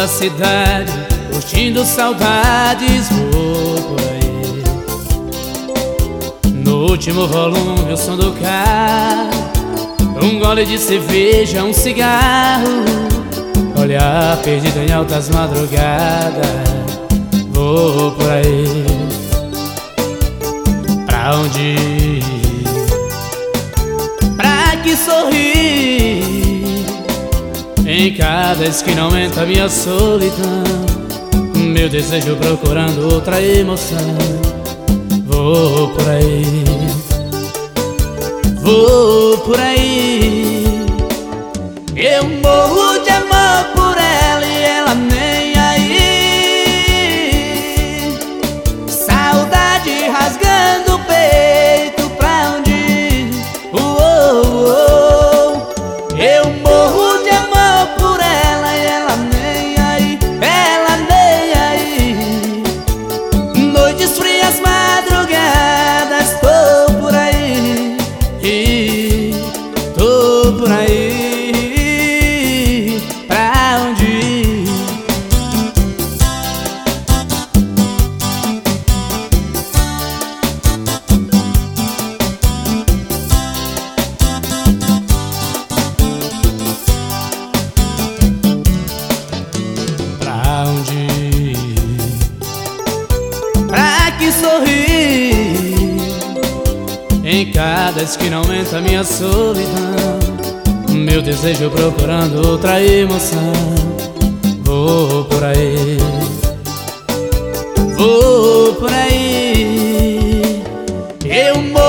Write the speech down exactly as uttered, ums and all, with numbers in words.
pela cidade, curtindo saudades, vou por aí. No último volume, o som do carro, um gole de cerveja, um cigarro, olhar perdido em altas madrugadas, vou por aí. Pra onde ir? Pra que sorrir? Em cada esquina aumenta minha solidão, meu desejo procurando outra emoção, vou por aí. Vou por aí. Eu morro de amor por ela e ela nem aí. Saudade rasgando o peito, pra onde ir? Uou, uou. Eu morro de amor por ela e ela nem aí. Ela nem aí. Noites frias, madrugadas, tô por aí. E tô por aí, pra onde ir? Pra onde ir? Pra que sorrir? Em cada esquina aumenta minha solidão, meu desejo procurando outra emoção, vou por aí. Vou por aí. Eu morro